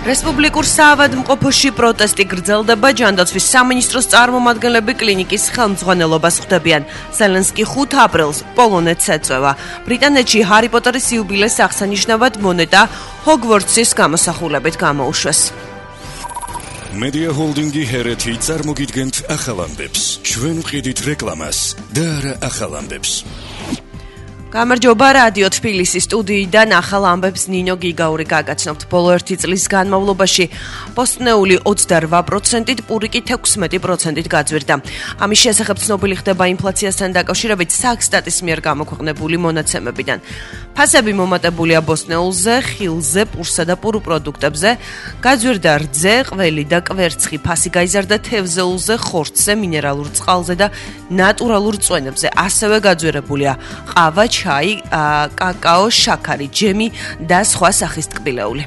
რესპუბლიკურ საავადმყოფოში პროტესტი გრძელდება, ჯანდაცვის სამინისტროს წარმომადგენლები კლინიკის ხელმძღვანელობას ხვდებიან. ზელენსკი 5 აპრილს პოლონეთს ეწევა. ბრიტანეთში ჰარი პოტერის იუბილეს აღსანიშნავად მონეტა ჰოგვორტსის გამოსახულებით გამოუშვეს. Media Holdingi ჰერეთი წარმოგიდგენთ ახალ ამბებს. ჩვენ ვყიდით რეკლამას და არა ახალ ამბებს. გამარჯობა, რადიო თბილისის სტუდიიდან ახალ ამბებს ნინო გიგაური გაგაცნობთ. ბოლო 1 წლის განმავლობაში ბოსტნეული 28%-ით, პურიკი 16%-ით გაძვირდა. ამის შესახებ ცნობილი ხდება ინფლაციასთან დაკავშირებით საქსტატის მიერ გამოქვეყნებული მონაცემებიდან. ფასები მომატებულია ბოსტნეულზე, ხილზე, პურსა და პურუ პროდუქტებზე, გაძვირდა რძე, ყველი და კვერცხი, ფასი გაიზარდა თევზეულზე, ხორცზე, მინერალურ წყალზე და ნატურალურ წვენებზე. ასევე გაძვირებულია ყავა, ჩაი, კაკაო, შაქარი, ჯემი და სხვა სახის ტკბილეული.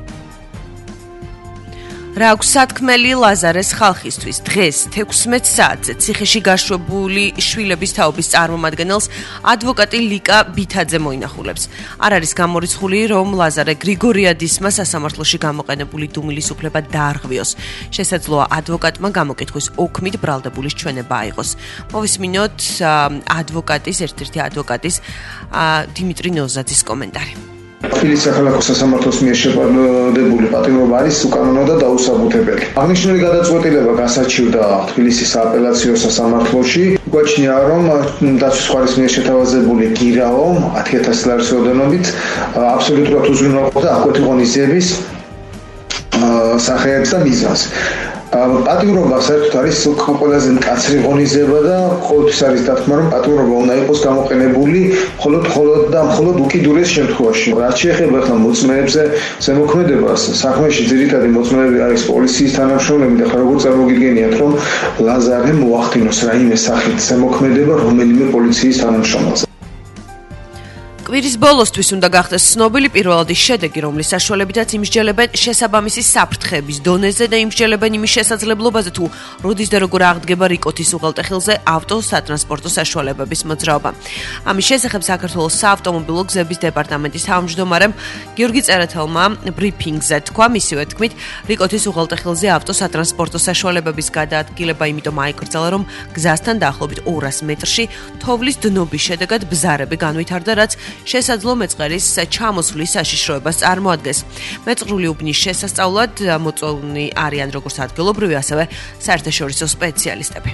რა აქვს სათქმელი ლაზარეს ხალხისთვის? დღეს 16 საათზე ციხეში გაშვებული შვილების თაობის წარმომადგენელს ადვოკატი ლიკა ბითაძე მოინახულებს. არ არის გამორიცხული, რომ ლაზარე გრიგორიადისმა სასამართლოში გამოყენებული დუმილის უფლება დაარღვიოს. შესაძლოა ადვოკატმა გამოკითხვის ოქმით ბრალდებულის ჩვენება აიღოს. მოვისმინოთ ერთ-ერთი ადვოკატის დიმიტრი ნოზაძის კომენტარი. თბილისის სახალხო სასამართლოს მიერ შეფარდებული პატიმრობა არის უკანონო და დაუსაბუთებელი. აღნიშნული გადაწყვეტილება გასაჩივრდა თბილისის სააპელაციო სასამართლოში. გვაჩნია, რომ დაცვის ხარის მიერ შეთავაზებული გირაო 10,000 ლარის ოდენობით აბსოლუტურად უზრუნველყოფდა აღკვეთი ღონისძიების სახეებს და მიზანს. პატიმრობა საერთოდ არის ყველაზე მკაცრი ღონისძიება და ყოველთვის არის დათქმა, რომ პატიმრობა უნდა იყოს გამოყენებული მხოლოდ უკიდურეს შემთხვევაში. რაც შეეხება ახლა მოწმეებზე ზემოქმედებას, საქმეში ძირითადი მოწმეები არის პოლიციის თანამშრომლები და როგორ წარმოგიდგენიათ, რომ ლაზარე მოახდინოს რაიმე სახით ზემოქმედება რომელიმე პოლიციის თანამშრომელს. კვირის ბოლოსთვის უნდა გახდეს ცნობილი პირველად ის შედეგი, რომლის საშუალებითაც იმსჯელებენ შესაბამისი საფრთხების დონეზე და იმსჯელებენ იმის შესაძლებლობაზე, თუ როდის და როგორ აღდგება რიკოთის უღელტეხილზე ავტოსატრანსპორტო საშუალებების მოძრაობა. ამის შესახებ საქართველოს საავტომობილო გზების დეპარტამენტის თავმჯდომარემ გიორგი წერეთელმა ბრიფინგზე თქვა, მისივე თქმით, რიკოთის უღელტეხილზე ავტოსატრანსპორტო საშუალებების გადაადგილება იმიტომ აიკრძალა, რომ გზასთან დაახლოებით 200 მეტრში თოვლის დნობის შედეგად ბზარები განვითარდა, რაც შესაძლო მეწყერის ჩამოსვლის საშიშროებას წარმოადგენს. მეწყრული უბნის შესასწავლად მოწვეულნი არიან როგორც ადგილობრივი, ასევე საერთაშორისო სპეციალისტები.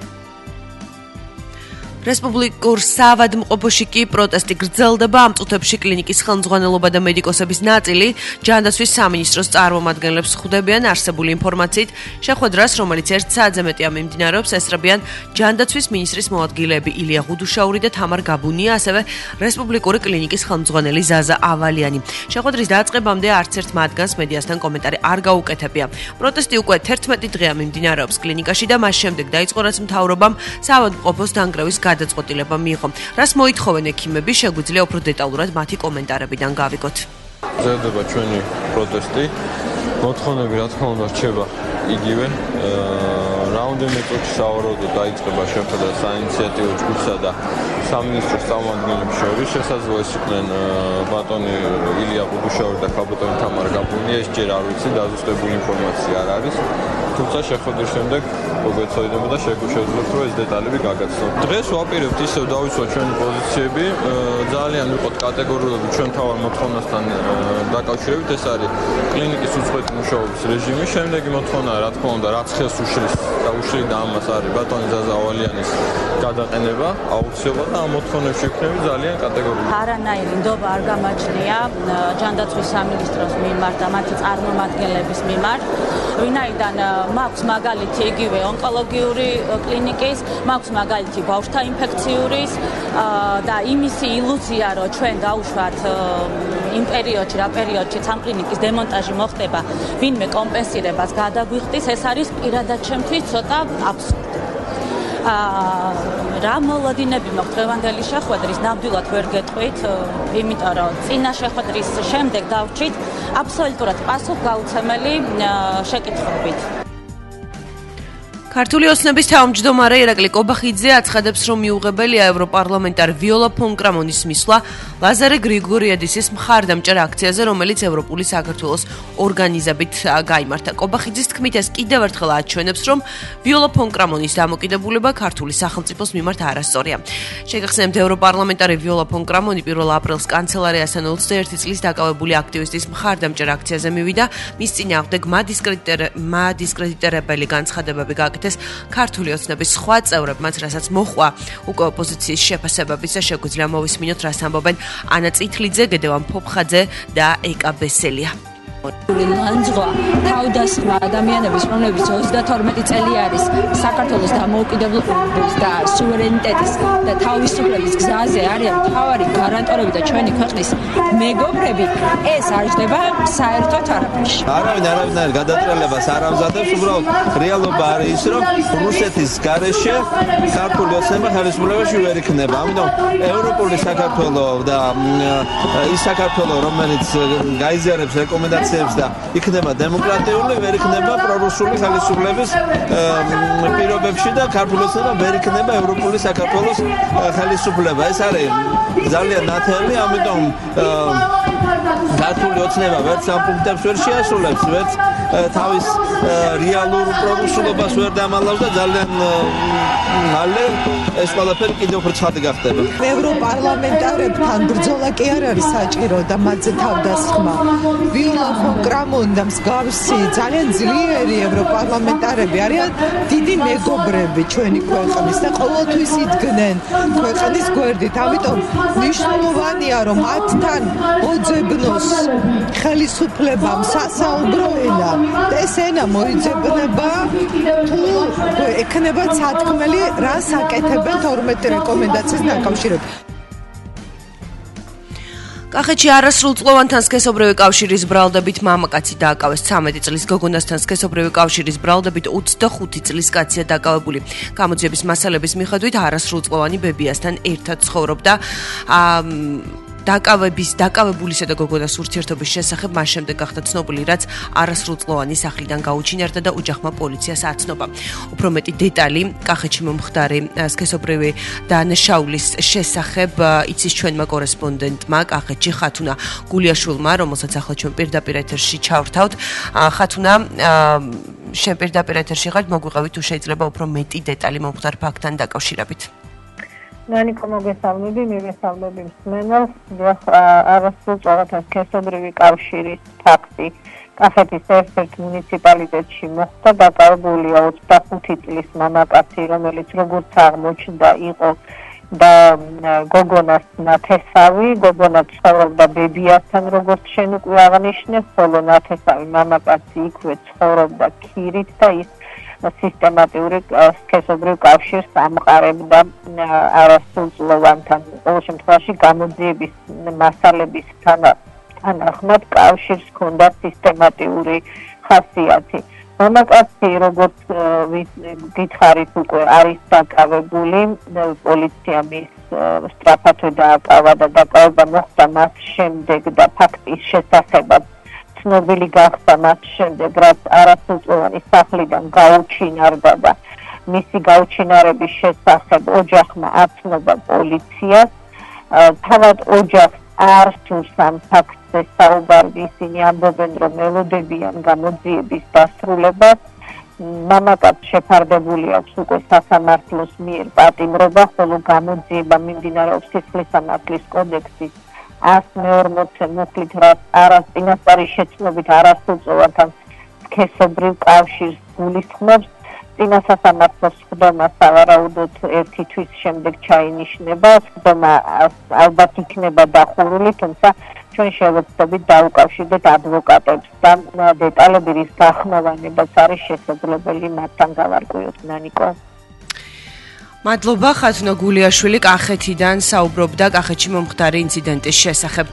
რესპუბლიკურ საავადმყოფოში კი პროტესტი გრძელდება. ამ წუთებში კლინიკის ხელმძღვანელობა და მედიკოსების ნაწილი ჯანდაცვის სამინისტროს წარმომადგენლებს ხვდებიან. არსებული ინფორმაციით, შეხვედრას, რომელიც 1 საათზე მეტია მიმდინარეობს, ესწრებიან ჯანდაცვის მინისტრის მოადგილეები ილია ღუდუშაური და თამარ გაბუნია, ასევე რესპუბლიკური კლინიკის ხელმძღვანელი ზაზა ავალიანი. შეხვედრის დაწყებამდე არც ერთ მათგანს მედიასთან კომენტარი არ გაუკეთებია. პროტესტი უკვე 11 დღეა მიმდინარეობს კლინიკაში და მას შემდეგ დაიწყო, რაც მთავრობამ საავადმყოფოს დანგრევის გადაწყვეტილება მიიღო. რას მოითხოვენ ექიმები, შეგვიძლია უფრო დეტალურად მათი კომენტარებიდან გავიგოთ. გრძელდება ჩვენი პროტესტი. მოთხოვნები, რა თქმა უნდა, რჩება იგივე. რაუნდიმე წუთში სავარაუდოდ დაიწყება შეხვედრა საინიციატივო ჯგუფსა და სამინისტროს წარმომადგენლებს შორის. შესაძლოა ეს იყვნენ ბატონი ილია ღუდუშაური და ქალბატონი თამარ გაბუნია. ეს ჯერ არ ვიცი, დაზუსტებული ინფორმაცია არ არის. თუმცა შეხვედრის შემდეგ მოგეცოდინებოდა და შეგვიძლია რომ ეს დეტალები გაგაცნოთ. დღეს ვაპირებთ ისევ დავიცვათ ჩვენი პოზიციები. ძალიან ვიყოთ კატეგორიულები ჩვენ თავარ მოთხოვნასთან დაკავშირებით. ეს არის კლინიკის უწყვეტი მუშაობის რეჟიმი. შემდეგი მოთხოვნა, რა თქმა უნდა, რაც ხელს უშლის და უშლიდა ამას არის ბატონი ზაზა ავალიანის გადაყენება, აუცილებლად და ამ მოთხოვნებში ვიქნები ძალიან კატეგორიული. არანაირი ნდობა არ გამაჩნია ჯანდაცვის სამინისტროს მიმართ და მათი წარმომადგენლების მიმართ. ვინაიდან მაქვს მაგალითი იგივე ონკოლოგიური კლინიკის, მაქვს მაგალითი ბავშვთა ინფექციური და იმისი ილუზია, რომ ჩვენ დავუშვათ იმ პერიოდში, რა პერიოდში ამ კლინიკის დემონტაჟი მოხდება, ვინმე კომპენსირებას გადაგვიხდის, ეს არის პირადად ჩემთვის ცოტა აბსურდი. რა მოლოდინები მაქვს დღევანდელი შეხვედრის, ნამდვილად ვერ გეტყვით, იმიტომ რომ წინა შეხვედრის შემდეგ დავჭით აბსოლუტურად პასუხგაუცემელი შეკითხვებით. ქართული ოცნების თავმჯდომარე ირაკლი კობახიძე აცხადებს, რომ მიუღებელია ევროპარლამენტარ ვიოლა ფონ კრამონის მისვლა ლაზარე გრიგორიადისის მხარდამჭერ აქციაზე, რომელიც ევროპული საქართველოს ორგანიზებით გაიმართა. კობახიძის თქმით, ეს კიდევ ერთხელ აჩვენებს, რომ ვიოლა ფონ კრამონის დამოკიდებულება ქართული სახელმწიფოს მიმართ არასწორია. შეგახსენებთ, ევროპარლამენტარი ვიოლა ფონ კრამონი 1 აპრილს კანცელარიასთან 21 წლის დაკავებული აქტივისტის მხარდამჭერ აქციაზე მივიდა. მის წინააღმდეგ მადისკრედიტირებელი განცხადებები გააკეთეს ქართული ოცნების სხვა წევრებმაც, რასაც მოჰყვა უკვე ოპოზიციის შეფასებების და შეგვიძლია მოვისმინოთ, რას ამბობენ ანა წითლიძე, გედევან ფოფხაძე და ეკა ბესელია. ლანძღვა თავდასხმა ადამიანების, რომლებიც 32 წელი არის საქართველოს დამოუკიდებლობის და სუვერენიტეტის და თავისუფლების გზაზე არიან მთავარი გარანტორები და ჩვენი ქვეყნის მეგობრები, ეს არ ჯდება საერთოდ არაფერში. არავინ გადატრიალებას არ ამზადებს, უბრალოდ რეალობა არის ის, რომ რუსეთის გარეშე ქართული ოცნება ხელისუფლებაში ვერ იქნება. ამიტომ ევროპული საქართველო და ის საქართველო, რომელიც გაიზიარებს რეკომენდაციებს და იქნება დემოკრატიული, ვერ იქნება პრორუსული ხელისუფლების პირობებში და ქართული ოცნება ვერ იქნება ევროპული საქართველოს ხელისუფლება. ეს არის ძალიან ნათელი, ამიტომ ქართული ოცნება ვერც ამ პუნქტებს ვერ შეასრულებს, ვერც თავის რეალურ პრორუსულობას ვერ დამალავს და ძალიან მალე ეს ყველაფერი კიდევ ხრცხადი გახდება. ევროპარლამენტარებთან ბრძოლა კი არ არის საჭირო და მათზე თავდასხმა. ვიოლა ფონ კრამონი და მსგავსი ძალიან ძლიერი ევროპარლამენტარები არიან დიდი მეგობრები ჩვენი ქვეყნის და ყოველთვის იდგნენ ქვეყნის გვერდით. ამიტომ მნიშვნელოვანია, რომ მათთან მოძებნოს ხელისუფლებამ სასაუბრო ენა და ეს ენა მოიძებნება თუ ექნება სათქმელი რას აკეთებენ 12 რეკომენდაციის დაკავშირებით. კახეთში არასრულწლოვანთან სქესობრივი კავშირის ბრალდებით მამაკაცი დააკავეს 13 წლის, გოგონასთან სქესობრივი კავშირის ბრალდებით 25 წლის კაცია დაკავებული. გამოძიების მასალების მიხედვით არასრულწლოვანი ბებიასთან ერთად ცხოვრობდა. დაკავებულისა და გოგონას ურთიერთობის შესახებ მას შემდეგ გახდა ცნობილი, რაც არასრულწლოვანი სახლიდან გაუჩინარდა და ოჯახმა პოლიციას აცნობა. უფრო მეტი დეტალი კახეთში მომხდარი სქესობრივი დანაშაულის შესახებ იცის ჩვენმა კორესპონდენტმა კახეთში ხათუნა გულიაშვილმა, რომელსაც ახლა ჩვენ პირდაპირ ეთერში ჩავრთავთ. ხათუნა, შენ პირდაპირ ეთერში ხარ, მოგვიყევი თუ შეიძლება უფრო მეტი დეტალი მომხდარ ფაქტთან დაკავშირებით. ნანიკო, მოგესალმები, მივესალმები მსმენელს. არასრულწლოვანთა სქესობრივი კავშირის ფაქტი კახეთის ერთ-ერთ მუნიციპალიტეტში მოხდა. დაკავებულია 25 წლის მამაკაცი, რომელიც როგორც აღმოჩნდა იყო და გოგონას ნათესავი, გოგონა ცხოვრობდა ბებიასთან, როგორც შენ უკვე აღნიშნე, ხოლო ნათესავი მამაკაცი იქვე ცხოვრობდა ქირით და ის სისტემატიური სქესობრივ კავშირს ამყარებდა არასრულწლოვანთან. ყოველ შემთხვევაში გამოძიების მასალების თანახმად კავშირს ჰქონდა სისტემატიური ხასიათი. მამაკაცი, როგორც გითხარით, უკვე არის დაკავებული, პოლიციამ ის სწრაფადვე დააკავა და დაკავება მოხდა მას შემდეგ და ფაქტის შესახებაც ცნობილი გახდა მას შემდეგ, რაც არასრულწლოვანი სახლიდან გაუჩინარდა და მისი გაუჩინარების შესახებ ოჯახმა აცნობა პოლიციას. თავად ოჯახს არ სურს ამ ფაქტზე საუბარი, ისინი ამბობენ, რომ ელოდებიან გამოძიების დასრულებას. მამაკაცს შეფარდებული აქვს უკვე სასამართლოს მიერ პატიმრობა, ხოლო გამოძიება მიმდინარეობს სისხლისამართლის კოდექსის 140 მუხლით, რაც წინასწარი შეცნობით არასრულწლოვანთან სქესობრივ კავშირს გულისხმობს. წინა სასამართლოს სხდომა სავარაუდოდ 1 თვის შემდეგ ჩაინიშნება. სხდომა ალბათ იქნება დახურული, თუმცა ჩვენ შევეცდებით დაუკავშირდეთ ადვოკატებს და დეტალები რის გახმოვანებაც არის შესაძლებელი მათთან გავარკვიოთ. ნანიკო, მადლობა. ხათუნა გულიაშვილი კახეთიდან საუბრობდა კახეთში მომხდარი ინციდენტის შესახებ.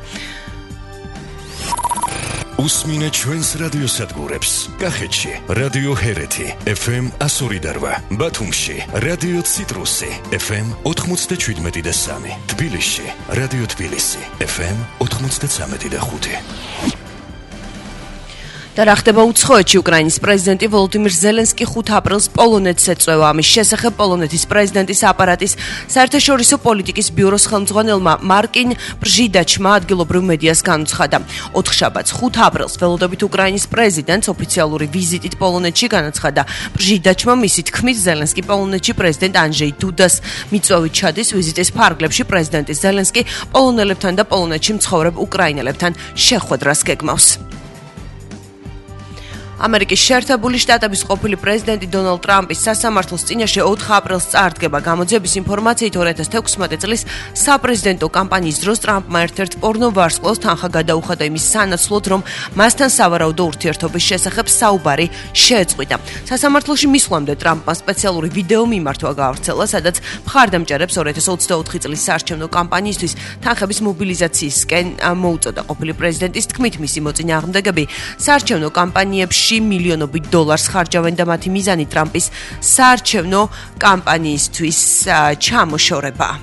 უსმინე ჩვენს რადიოსადგურებს. კახეთში რადიო ჰერეთი FM 102.8, ბათუმში რადიო ციტრუსი FM 97.3, თბილისში რადიო თბილისი FM 93.5. და რა ხდება უცხოეთში უკრაინის პრეზიდენტი ვოლოდიმირ ზელენსკი 5 აპრილს პოლონეთს ეწვევა. ამის შესახებ პოლონეთის პრეზიდენტის აპარატის საერთაშორისო პოლიტიკის ბიუროს ხელმძღვანელმა მარკინ ბრჟიდაჩმა ადგილობრივ მედიას განუცხადა. 4 შაბათს 5 აპრილს ველოდებით უკრაინის პრეზიდენტს ოფიციალური ვიზიტით პოლონეთში განაცხადა. ბრჟიდაჩმა მისი თქმით ზელენსკი პოლონეთში პრეზიდენტ ანჟეი დუდას მიწვევით ჩადის. ვიზიტის ფარგლებში პრეზიდენტი ზელენსკი პოლონელებთან და პოლონეთში მცხოვრებ უკრაინელებთან შეხვედრას გეგმავს. ამერიკის შეერთებული შტატების ყოფილი პრეზიდენტი დონალდ ტრამპის სასამართლოს წინაშე 4 აპრილს წარდგება. გამოძიების ინფორმაციით 2016 წლის საპრეზიდენტო კამპანიის დროს ტრამპმა ერთ-ერთ პორნო ვარსკვლავს თანხა გადაუხადა იმის სანაცვლოდ, რომ მასთან სავარაუდო ურთიერთობის შესახებ საუბარი შეეწყვიტა. სასამართლოში მისვლამდე ტრამპმა სპეციალური ვიდეო მიმართვა გაავრცელა, სადაც მხარდამჭერებს 2024 წლის საარჩევნო კამპანიისთვის თანხების მობილიზაციისკენ მოუწოდა. ყოფილი პრეზიდენტის თქმით, მისი მოწინააღმდეგები საარჩევნო კამპანიებში მილიონობით დოლარს ხარჯავენ და მათი მიზანი ტრამპის საარჩევნო კამპანიისთვის ჩამოშორებაა.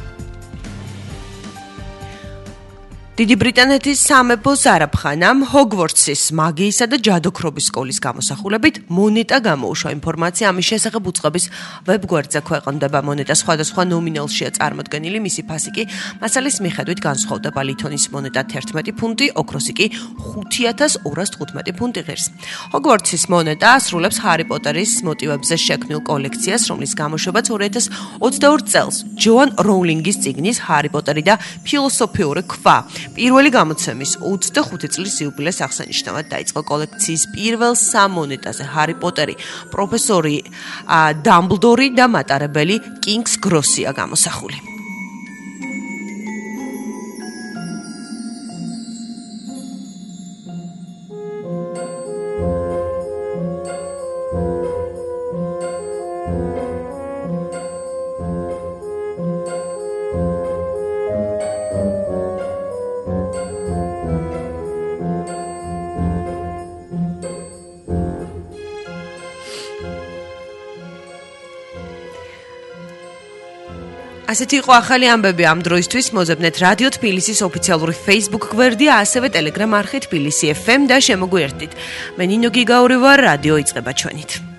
დიდი ბრიტანეთის სამეფო ზარაფხანამ ჰოგვორტსის მაგიისა და ჯადოქრობის სკოლის გამოსახულებით მონეტა გამოუშვა. ინფორმაცია ამის შესახებ უწყების ვებგვერდზე ქვეყნდება. მონეტა სხვადასხვა ნომინალშია წარმოდგენილი. მისი ფასი კი მასალის მიხედვით განსხვავდება. ლითონის მონეტა 11 ფუნტი, ოქროსი კი 5215 ფუნტი ღირს. ჰოგვორტსის მონეტა ასრულებს ჰარი პოტერის მოტივებზე შექმნილ კოლექციას, რომლის გამოშვებაც 2022 წელს ჯოან როულინგის წიგნის ჰარი პოტერი და ფილოსოფიური ქვა პირველი გამოცემის 25 წლის იუბილეს აღსანიშნავად დაიწყო. კოლექციის პირველ 3 მონეტაზე ჰარი პოტერი, პროფესორი დამბლდორი და მატარებელი კინგს გროსია გამოსახული. ასეთი იყო ახალი ამბები ამ დროისთვის. მოზებნეთ რადიო თბილისის ოფიციალური Facebook გვერდი, ასევე Telegram არხი თბილისი FM და შემოგვიერთდით. მე ნინო გიგაური ვარ, რადიო იწყება ჩვენით.